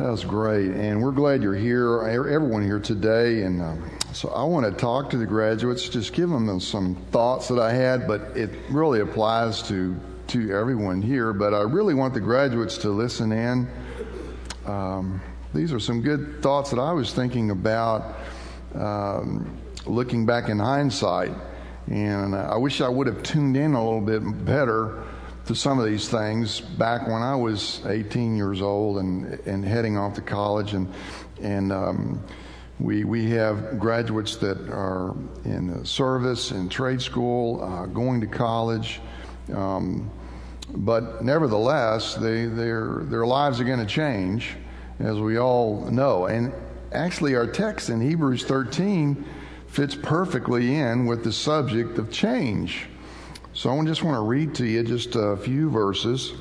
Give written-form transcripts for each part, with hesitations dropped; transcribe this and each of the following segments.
That was great, and we're glad you're here, everyone here today. And so I want to talk to the graduates, just give them some thoughts that I had, but it really applies to everyone here. But I really want the graduates to listen in. These are some good thoughts that I was thinking about looking back in hindsight, and I wish I would have tuned in a little bit better to some of these things back when I was 18 years old and heading off to college, and we have graduates that are in service in trade school, going to college, but nevertheless their lives are going to change, as we all know. And actually our text in Hebrews 13 fits perfectly in with the subject of change. So I just want to read to you just a few verses.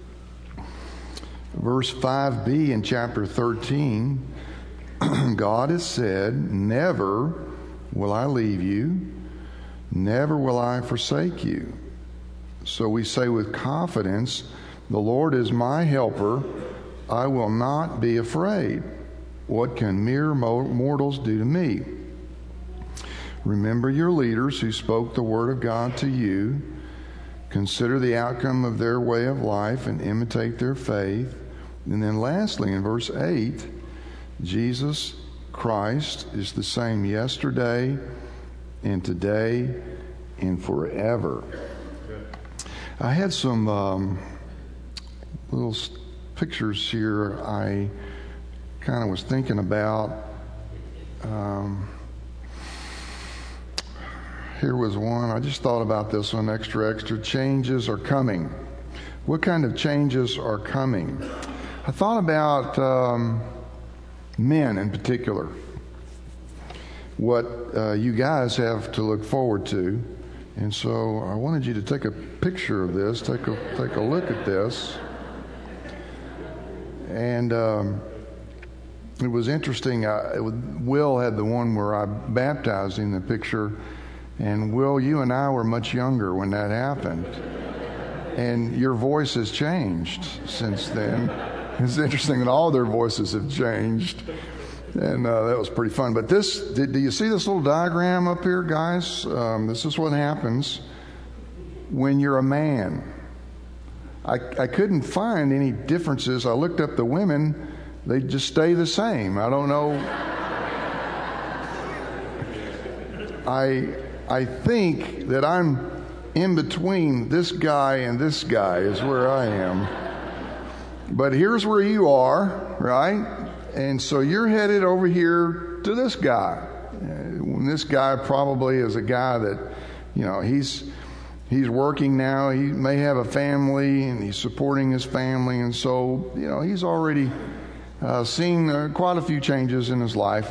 Verse 5b in chapter 13, God has said, "Never will I leave you, never will I forsake you." So we say with confidence, "The Lord is my helper, I will not be afraid. What can mere mortals do to me?" Remember your leaders who spoke the word of God to you. Consider the outcome of their way of life and imitate their faith. And then lastly, in verse 8, Jesus Christ is the same yesterday and today and forever. I had some little pictures here I kind of was thinking about. Here was one. I just thought about this one extra. Changes are coming. What kind of changes are coming? I thought about men in particular. What you guys have to look forward to. And so I wanted you to take a picture of this. Take a look at this. And it was interesting. Will had the one where I baptized in the picture. And Will, you and I were much younger when that happened. And your voice has changed since then. It's interesting that all their voices have changed. And that was pretty fun. But do you see this little diagram up here, guys? This is what happens when you're a man. I couldn't find any differences. I looked up the women. They just stay the same. I don't know. I think that I'm in between this guy and this guy is where I am. But here's where you are, right? And so you're headed over here to this guy. This guy probably is a guy that, he's working now. He may have a family and he's supporting his family. And so, he's already seen quite a few changes in his life.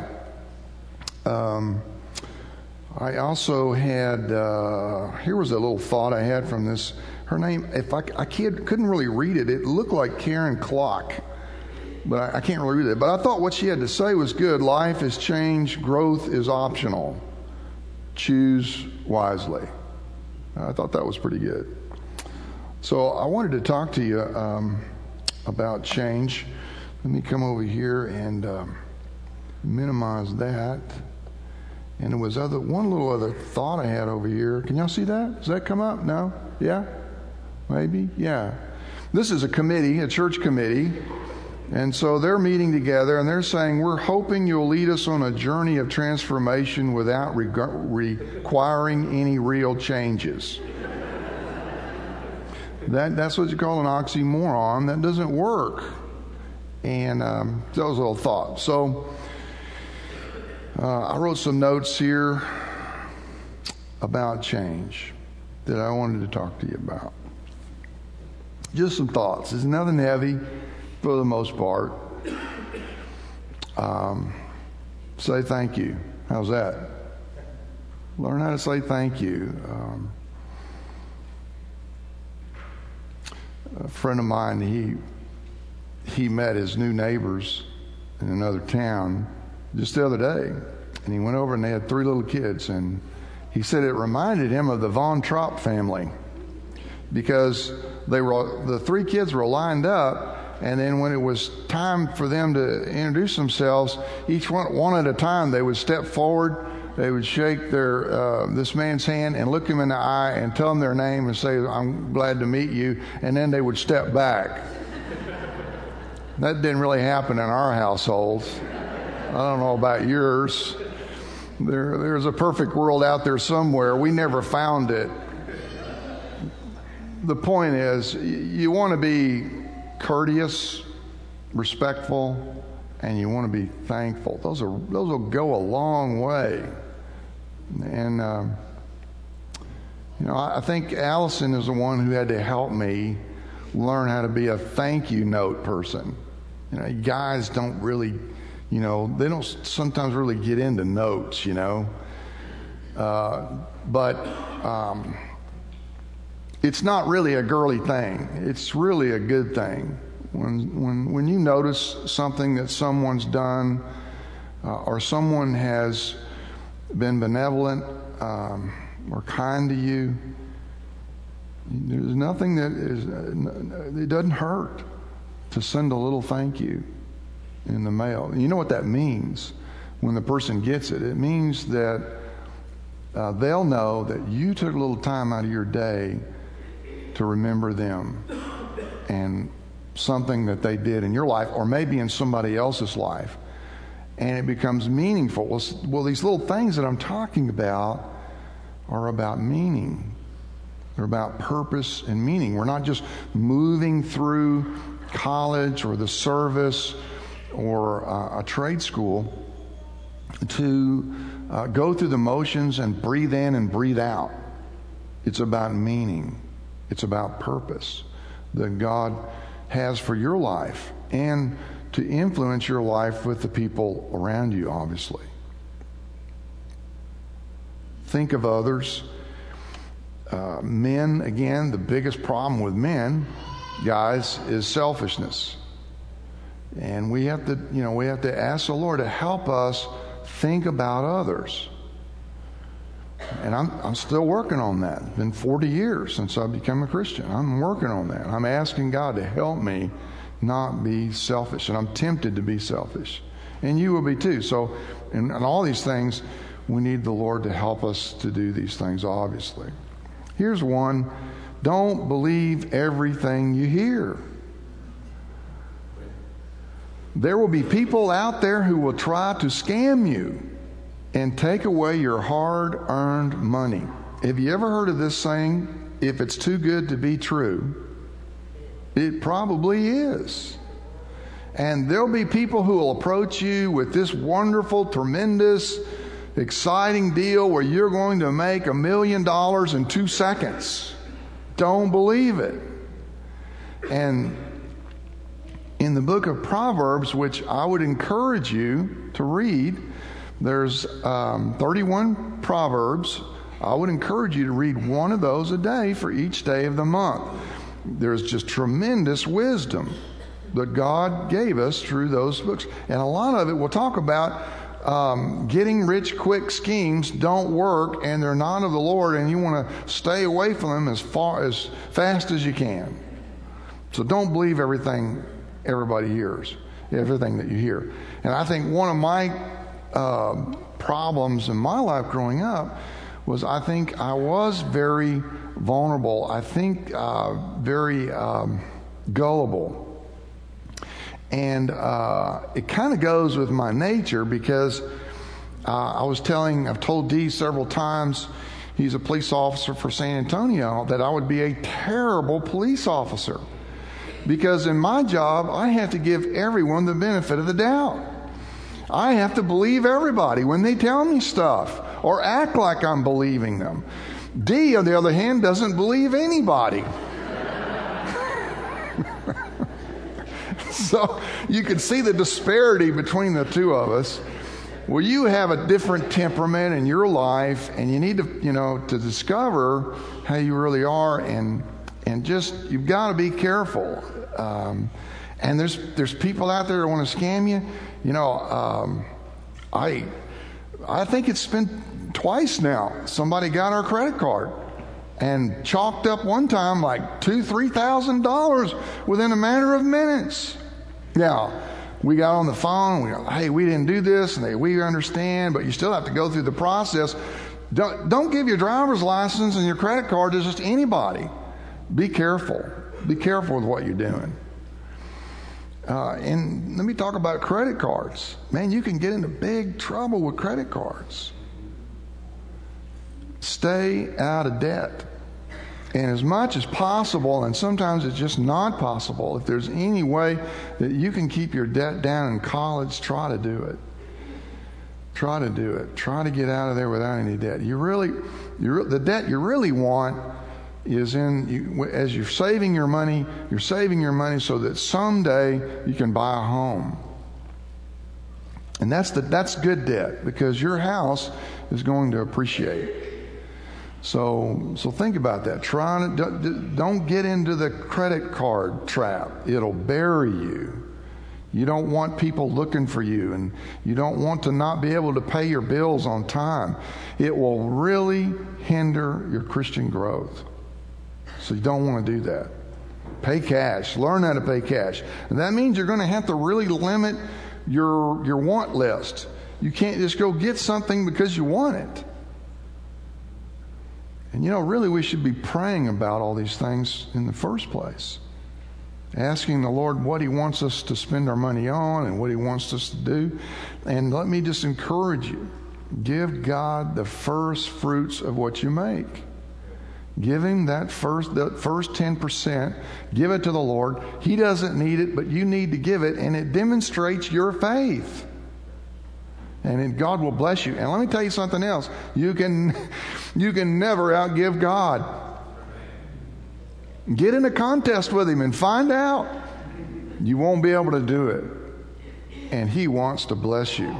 I also had, here was a little thought I had from this. Her name, I couldn't really read it. It looked like Karen Klock, but I can't really read it. But I thought what she had to say was good. Life is change. Growth is optional. Choose wisely. I thought that was pretty good. So I wanted to talk to you about change. Let me come over here and minimize that. And there was one little other thought I had over here. Can y'all see that? Does that come up? No? Yeah? Maybe? Yeah. This is a committee, a church committee. And so they're meeting together and they're saying, "We're hoping you'll lead us on a journey of transformation without requiring any real changes." That's what you call an oxymoron. That doesn't work. And that was a little thought. So I wrote some notes here about change that I wanted to talk to you about. Just some thoughts. It's nothing heavy for the most part. Say thank you. How's that? Learn how to say thank you. A friend of mine, he met his new neighbors in another town just the other day, and he went over and they had 3 little kids, and he said it reminded him of the Von Trapp family because the 3 kids were lined up And then when it was time for them to introduce themselves, each one at a time, they would step forward. They would shake this man's hand and look him in the eye and tell him their name and say, "I'm glad to meet you." And then they would step back. That didn't really happen in our households. I don't know about yours. There's a perfect world out there somewhere. We never found it. The point is, you want to be courteous, respectful, and you want to be thankful. Those will go a long way. And I think Allison is the one who had to help me learn how to be a thank you note person. Guys don't really, they don't sometimes really get into notes, but it's not really a girly thing. It's really a good thing. When you notice something that someone's done, or someone has been benevolent or kind to you, there's nothing it doesn't hurt to send a little thank you in the mail. And you know what that means when the person gets it? It means that they'll know that you took a little time out of your day to remember them and something that they did in your life, or maybe in somebody else's life, and it becomes meaningful. Well, these little things that I'm talking about are about meaning. They're about purpose and meaning. We're not just moving through college or the service or a trade school to go through the motions and breathe in and breathe out. It's about meaning. It's about purpose that God has for your life and to influence your life with the people around you, obviously. Think of others. Men, again, the biggest problem with men, guys, is selfishness. And we have to ask the Lord to help us think about others. And I'm still working on that. It's been 40 years since I've become a Christian. I'm working on that. I'm asking God to help me not be selfish. And I'm tempted to be selfish. And you will be too. So in all these things, we need the Lord to help us to do these things, obviously. Here's one. Don't believe everything you hear. There will be people out there who will try to scam you and take away your hard-earned money. Have you ever heard of this saying, if it's too good to be true? It probably is. And there'll be people who will approach you with this wonderful, tremendous, exciting deal where you're going to make $1 million in 2 seconds. Don't believe it. And in the book of Proverbs, which I would encourage you to read, there's 31 Proverbs. I would encourage you to read one of those a day for each day of the month. There's just tremendous wisdom that God gave us through those books. And a lot of it will talk about getting rich quick schemes don't work, and they're not of the Lord, and you want to stay away from them as fast as you can. So don't believe everything everybody hears, everything that you hear. And I think one of my problems in my life growing up was I think I was very vulnerable. I think very gullible. And it kind of goes with my nature because I've told Dee several times, he's a police officer for San Antonio, that I would be a terrible police officer. Because in my job, I have to give everyone the benefit of the doubt. I have to believe everybody when they tell me stuff or act like I'm believing them. Dee, on the other hand, doesn't believe anybody. So you can see the disparity between the two of us. Well, you have a different temperament in your life, and you need to discover how you really are, and just you've got to be careful. And there's people out there that want to scam you. I think it's been twice now. Somebody got our credit card and chalked up one time like $2,000-$3,000 within a matter of minutes. Now, we got on the phone, we go, hey, we didn't do this, and we understand, but you still have to go through the process. Don't give your driver's license and your credit card to just anybody. Be careful. Be careful with what you're doing. And let me talk about credit cards. Man, you can get into big trouble with credit cards. Stay out of debt. And as much as possible, and sometimes it's just not possible, if there's any way that you can keep your debt down in college, try to do it. Try to do it. Try to get out of there without any debt. The debt you really want is as you're saving your money so that someday you can buy a home. And that's good debt, because your house is going to appreciate. So think about that. Don't get into the credit card trap. It'll bury you. You don't want people looking for you, and you don't want to not be able to pay your bills on time. It will really hinder your Christian growth. So you don't want to do that. Pay cash. Learn how to pay cash. And that means you're going to have to really limit your want list. You can't just go get something because you want it. And really we should be praying about all these things in the first place. Asking the Lord what He wants us to spend our money on and what He wants us to do. And let me just encourage you. Give God the first fruits of what you make. Give Him that first 10%. Give it to the Lord. He doesn't need it, but you need to give it, and it demonstrates your faith. And God will bless you. And let me tell you something else. You can never outgive God. Get in a contest with Him and find out. You won't be able to do it. And He wants to bless you.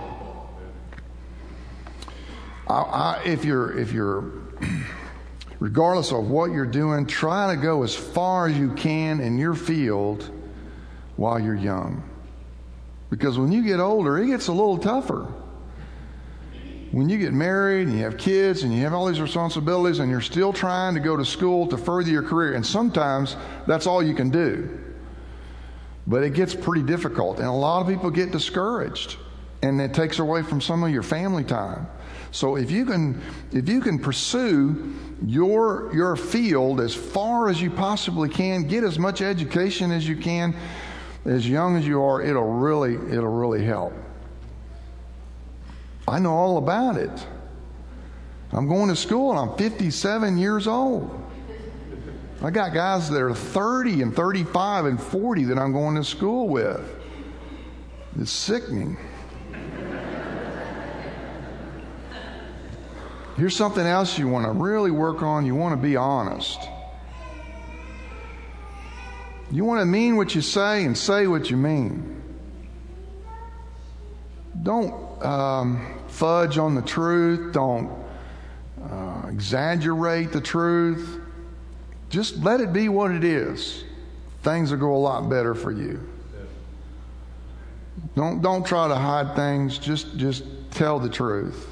If you're regardless of what you're doing, try to go as far as you can in your field while you're young. Because when you get older, it gets a little tougher. When you get married and you have kids and you have all these responsibilities and you're still trying to go to school to further your career, and sometimes that's all you can do. But it gets pretty difficult, and a lot of people get discouraged, and it takes away from some of your family time. So if you can pursue your field as far as you possibly can, get as much education as you can, as young as you are, it'll really help. I know all about it. I'm going to school and I'm 57 years old. I got guys that are 30 and 35 and 40 that I'm going to school with. It's sickening. Here's something else you want to really work on. You want to be honest. You want to mean what you say and say what you mean. Don't fudge on the truth. Don't exaggerate the truth. Just let it be what it is. Things will go a lot better for you. Don't try to hide things. Just tell the truth.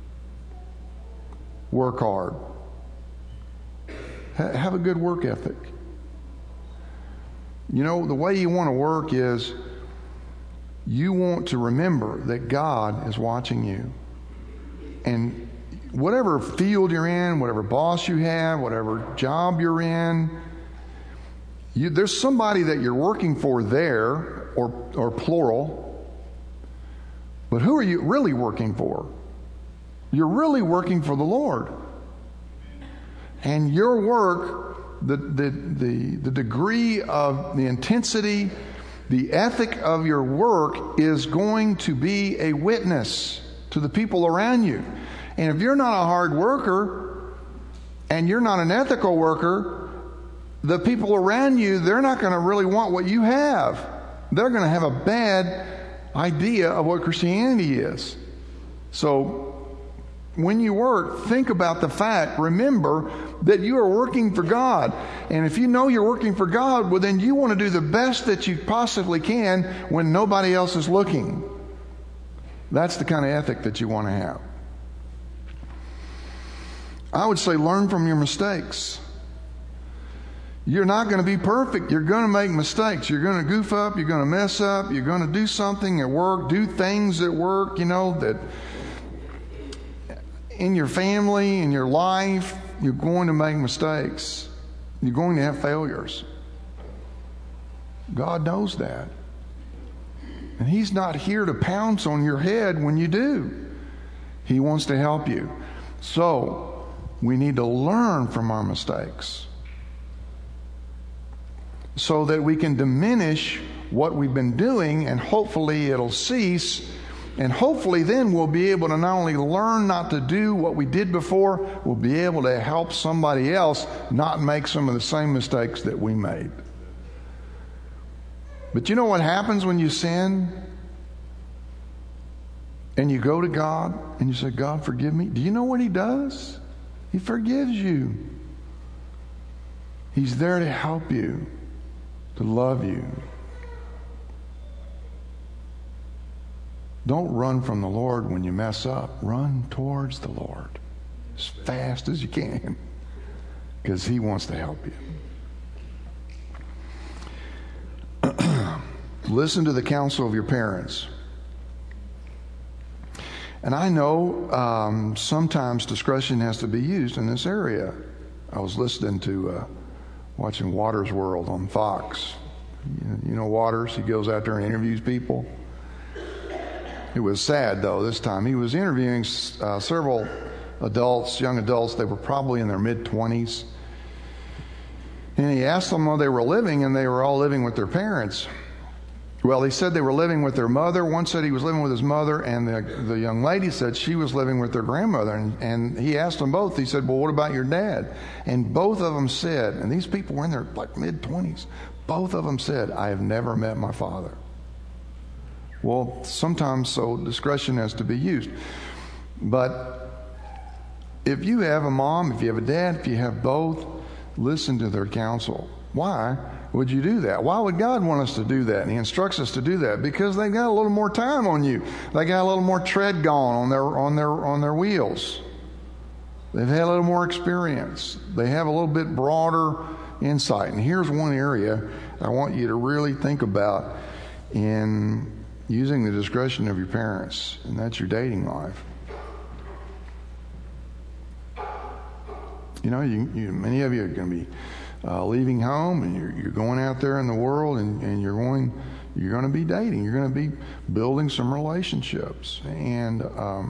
Work hard. Have a good work ethic. The way you want to work is you want to remember that God is watching you. And whatever field you're in, whatever boss you have, whatever job you're in, there's somebody that you're working for there, or plural. But who are you really working for? You're really working for the Lord. And your work, the degree of the intensity, the ethic of your work is going to be a witness to the people around you. And if you're not a hard worker and you're not an ethical worker, the people around you, they're not going to really want what you have. They're going to have a bad idea of what Christianity is. So when you work, think about the fact, remember that you are working for God. And if you know you're working for God, well, then you want to do the best that you possibly can when nobody else is looking. That's the kind of ethic that you want to have. I would say learn from your mistakes. You're not going to be perfect. You're going to make mistakes. You're going to goof up. You're going to mess up. You're going to do something at work, do things at work, that in your family, in your life, you're going to make mistakes. You're going to have failures. God knows that. And He's not here to pounce on your head when you do. He wants to help you. So, we need to learn from our mistakes so that we can diminish what we've been doing, and hopefully it'll cease. And hopefully then we'll be able to not only learn not to do what we did before, we'll be able to help somebody else not make some of the same mistakes that we made. But you know what happens when you sin? And you go to God and you say, God, forgive me. Do you know what He does? He forgives you. He's there to help you, to love you. Don't run from the Lord when you mess up. Run towards the Lord as fast as you can, because He wants to help you. Listen to the counsel of your parents. And I know sometimes discretion has to be used in this area. I was listening to watching Waters World on Fox. You know Waters? He goes out there and interviews people. It was sad, though, this time. He was interviewing several adults, young adults. They were probably in their mid-20s. And he asked them how they were living, and they were all living with their parents. Well, he said they were living with their mother. One said he was living with his mother, and the young lady said she was living with their grandmother. And he asked them both. He said, well, what about your dad? And both of them said, and these people were in their mid-20s, both of them said, I have never met my father. Well, sometimes so discretion has to be used. But if you have a mom, if you have a dad, if you have both, listen to their counsel. Why would you do that? Why would God want us to do that? And He instructs us to do that because they got a little more time on you. They got a little more tread going on their wheels. They've had a little more experience. They have a little bit broader insight. And here's one area I want you to really think about in using the discretion of your parents, and that's your dating life. You know, many of you are going to be leaving home, and you're going out there in the world, and you're going to be dating. You're going to be building some relationships, and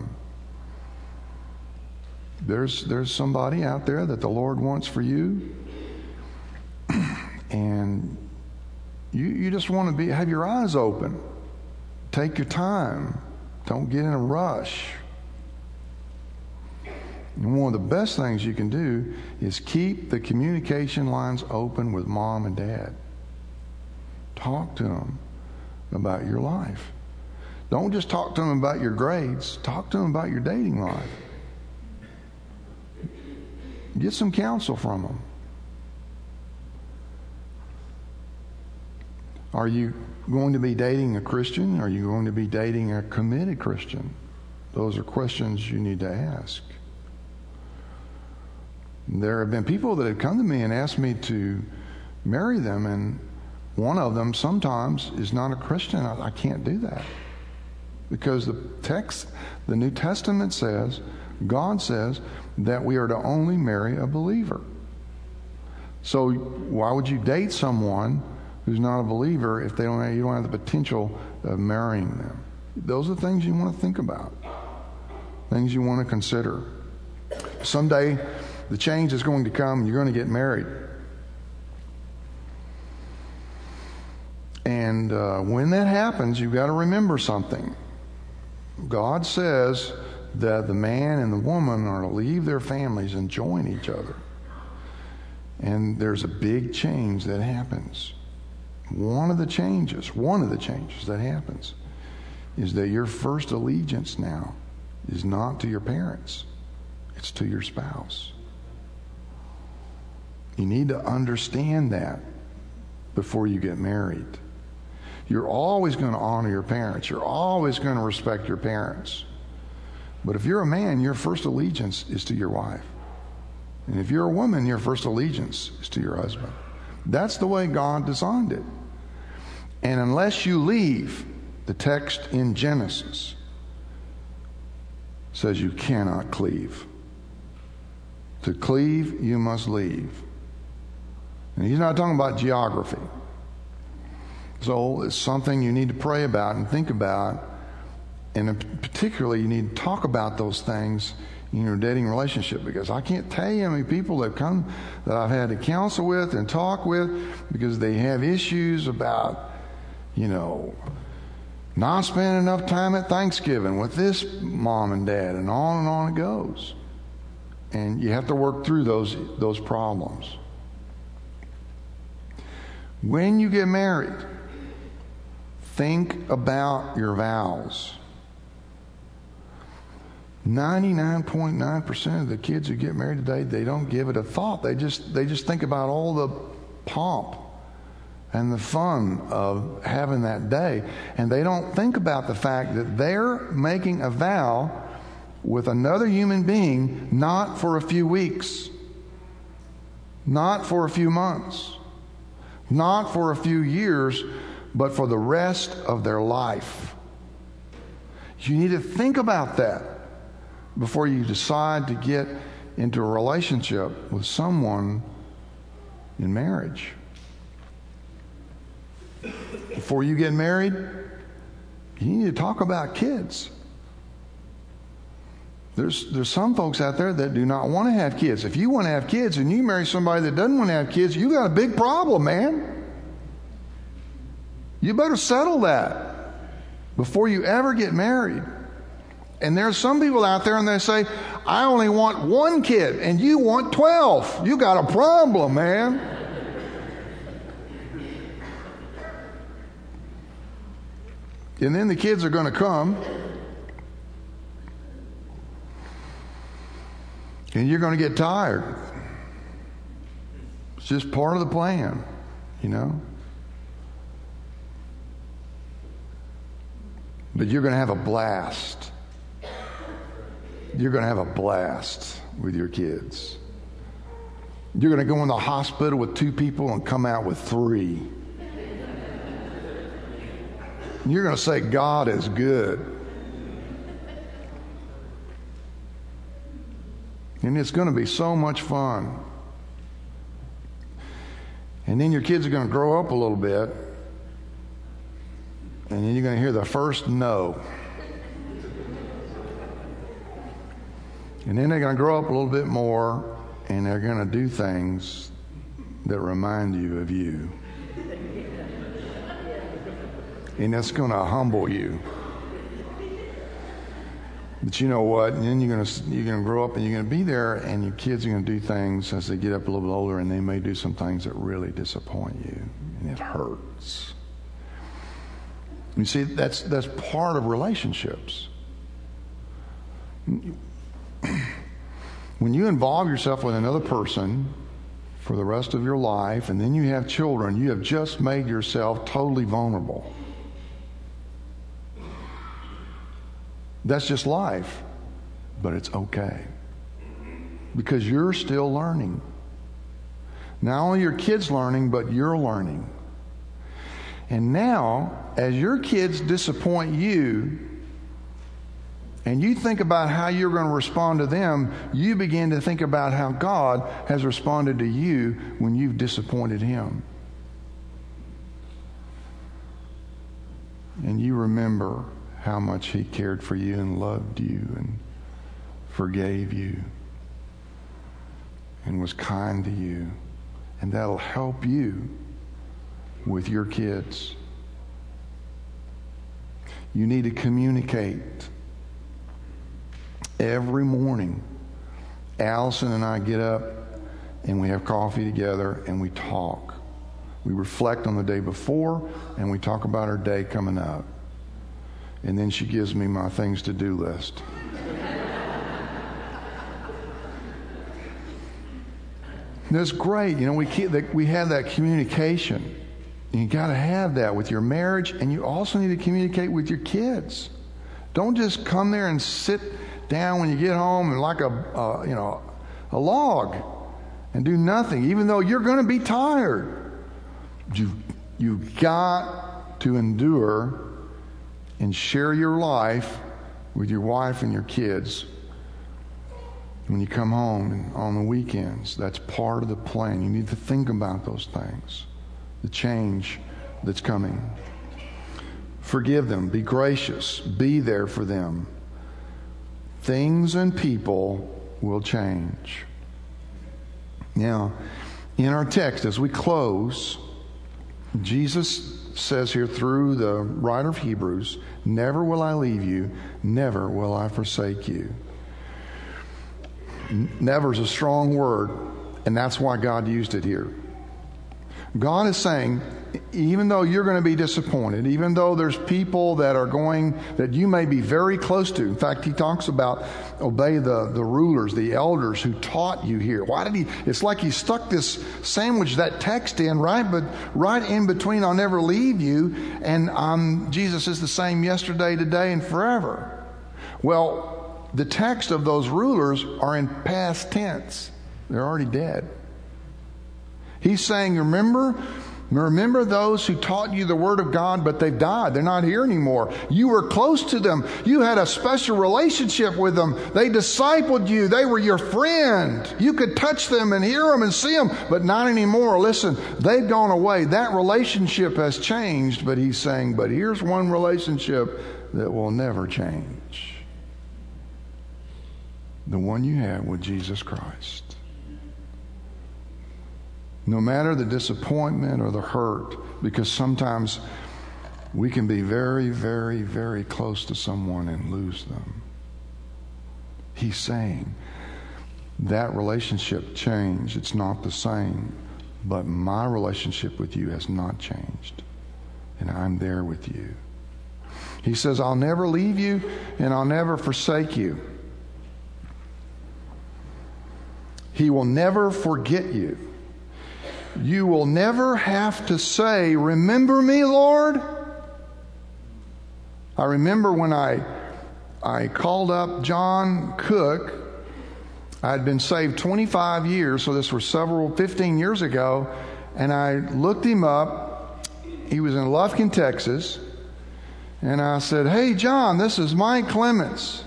there's somebody out there that the Lord wants for you, and you just want to have your eyes open. Take your time. Don't get in a rush. And one of the best things you can do is keep the communication lines open with mom and dad. Talk to them about your life. Don't just talk to them about your grades. Talk to them about your dating life. Get some counsel from them. Are you going to be dating a Christian? Are you going to be dating a committed Christian? Those are questions you need to ask. There have been people that have come to me and asked me to marry them, and one of them sometimes is not a Christian. I can't do that. Because the New Testament says, God says, that we are to only marry a believer. So why would you date someone who's not a believer if you don't have the potential of marrying them? Those are things you want to think about, things you want to consider. Someday the change is going to come and you're going to get married. And when that happens, you've got to remember something. God says that the man and the woman are to leave their families and join each other. And there's a big change that happens. One of the changes that happens is that your first allegiance now is not to your parents. It's to your spouse. You need to understand that before you get married. You're always going to honor your parents. You're always going to respect your parents. But if you're a man, your first allegiance is to your wife. And if you're a woman, your first allegiance is to your husband. That's the way God designed it. And unless you leave, the text in Genesis says you cannot cleave. To cleave, you must leave. And he's not talking about geography. So it's something you need to pray about and think about. And particularly, you need to talk about those things in your dating relationship, because I can't tell you how many people that come that I've had to counsel with and talk with because they have issues about, not spending enough time at Thanksgiving with this mom and dad, and on it goes. And you have to work through those problems. When you get married, think about your vows. 99.9% of the kids who get married today, they don't give it a thought. They just think about all the pomp and the fun of having that day. And they don't think about the fact that they're making a vow with another human being, not for a few weeks, not for a few months, not for a few years, but for the rest of their life. You need to think about that before you decide to get into a relationship with someone in marriage. Before you get married, you need to talk about kids. There's some folks out there that do not want to have kids. If you want to have kids and you marry somebody that doesn't want to have kids, you got a big problem, man. You better settle that before you ever get married. And there's some people out there and they say, I only want one kid and you want 12. You got a problem, man. And then the kids are going to come and you're going to get tired. It's just part of the plan, But you're going to have a blast. You're going to have a blast with your kids. You're going to go in the hospital with 2 people and come out with 3. You're going to say, God is good. And it's going to be so much fun. And then your kids are going to grow up a little bit. And then you're going to hear the first no. And then they're going to grow up a little bit more, and they're going to do things that remind you of you. And that's going to humble you. But you know what? And then you're going to grow up and you're going to be there, and your kids are going to do things as they get up a little bit older, and they may do some things that really disappoint you, and it hurts. You see, that's part of relationships. When you involve yourself with another person for the rest of your life, and then you have children, you have just made yourself totally vulnerable. That's just life, but it's okay. Because you're still learning. Not only are your kids learning, but you're learning. And now, as your kids disappoint you, and you think about how you're going to respond to them, you begin to think about how God has responded to you when you've disappointed Him. And you remember how much He cared for you and loved you and forgave you and was kind to you. And that'll help you with your kids. You need to communicate. Every morning, Allison and I get up and we have coffee together and we talk. We reflect on the day before and we talk about our day coming up. And then she gives me my things to do list. That's great. We have that communication. You got to have that with your marriage, and you also need to communicate with your kids. Don't just come there and sit down when you get home and like a a log and do nothing, even though you're going to be tired. You've got to endure and share your life with your wife and your kids when you come home and on the weekends. That's part of the plan. You need to think about those things, the change that's coming. Forgive them. Be gracious. Be there for them. Things and people will change. Now, in our text, as we close, Jesus says here through the writer of Hebrews, never will I leave you, never will I forsake you. Never is a strong word, and that's why God used it here. God is saying, even though you're going to be disappointed, even though there's people that you may be very close to. In fact, he talks about obey the rulers, the elders who taught you here. It's like he stuck this sandwich, that text in, right? But right in between, I'll never leave you, and Jesus is the same yesterday, today, and forever. Well, the text of those rulers are in past tense. They're already dead. He's saying, remember those who taught you the Word of God, but they've died. They're not here anymore. You were close to them. You had a special relationship with them. They discipled you. They were your friend. You could touch them and hear them and see them, but not anymore. Listen, they've gone away. That relationship has changed, but he's saying, but here's one relationship that will never change. The one you have with Jesus Christ. No matter the disappointment or the hurt, because sometimes we can be very, very, very close to someone and lose them. He's saying that relationship changed. It's not the same, but my relationship with you has not changed, and I'm there with you. He says, I'll never leave you and I'll never forsake you. He will never forget you. You will never have to say, remember me, Lord? I remember when I called up John Cook. I had been saved 25 years, so this was 15 years ago, and I looked him up. He was in Lufkin, Texas, and I said, hey, John, this is Mike Clements.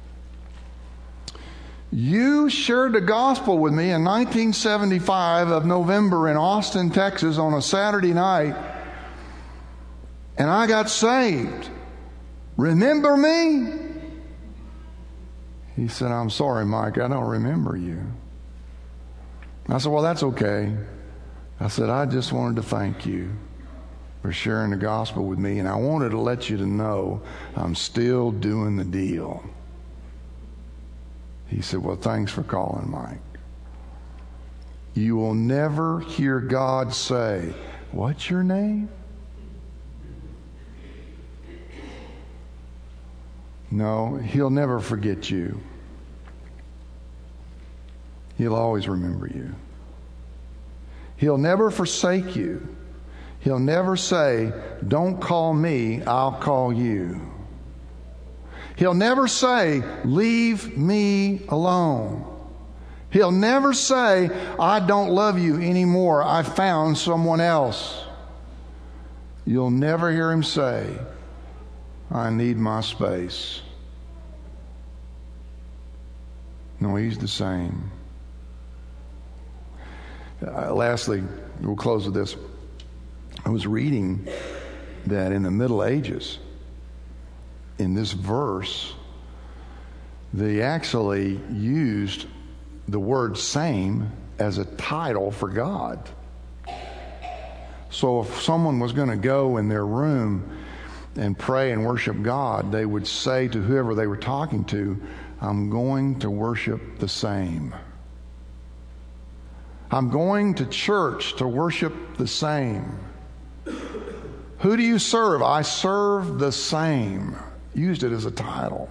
You shared the gospel with me in 1975 of November in Austin, Texas on a Saturday night, and I got saved. Remember me? He said, I'm sorry, Mike, I don't remember you. I said, well, that's okay. I said, I just wanted to thank you for sharing the gospel with me, and I wanted to let you to know I'm still doing the deal. He said, well, thanks for calling, Mike. You will never hear God say, what's your name? No, He'll never forget you. He'll always remember you. He'll never forsake you. He'll never say, don't call me, I'll call you. He'll never say, leave me alone. He'll never say, I don't love you anymore. I found someone else. You'll never hear him say, I need my space. No, he's the same. Lastly, we'll close with this. I was reading that in the Middle Ages, in this verse, they actually used the word same as a title for God. So if someone was going to go in their room and pray and worship God, they would say to whoever they were talking to, I'm going to worship the same. I'm going to church to worship the same. Who do you serve? I serve the same. Used it as a title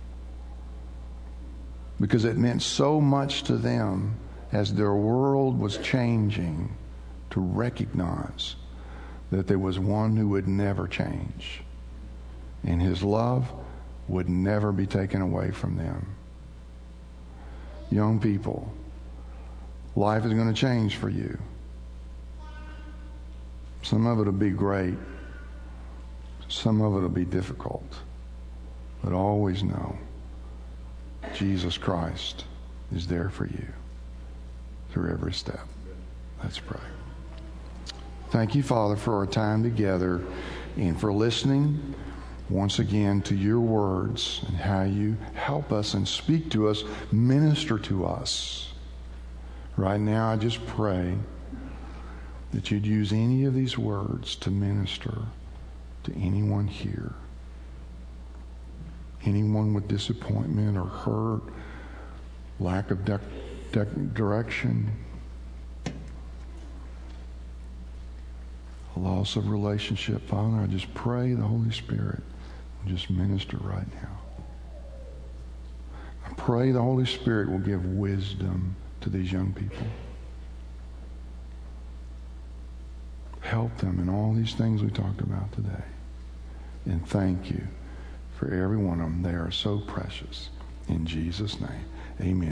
because it meant so much to them as their world was changing to recognize that there was one who would never change and his love would never be taken away from them. Young people, life is going to change for you. Some of it will be great. Some of it will be difficult. But always know Jesus Christ is there for you through every step. Let's pray. Thank you, Father, for our time together and for listening once again to your words and how you help us and speak to us, minister to us. Right now, I just pray that you'd use any of these words to minister to anyone here. Anyone with disappointment or hurt, lack of direction, a loss of relationship. Father, I just pray the Holy Spirit will just minister right now. I pray the Holy Spirit will give wisdom to these young people. Help them in all these things we talked about today. And thank you for every one of them. They are so precious. In Jesus' name, amen.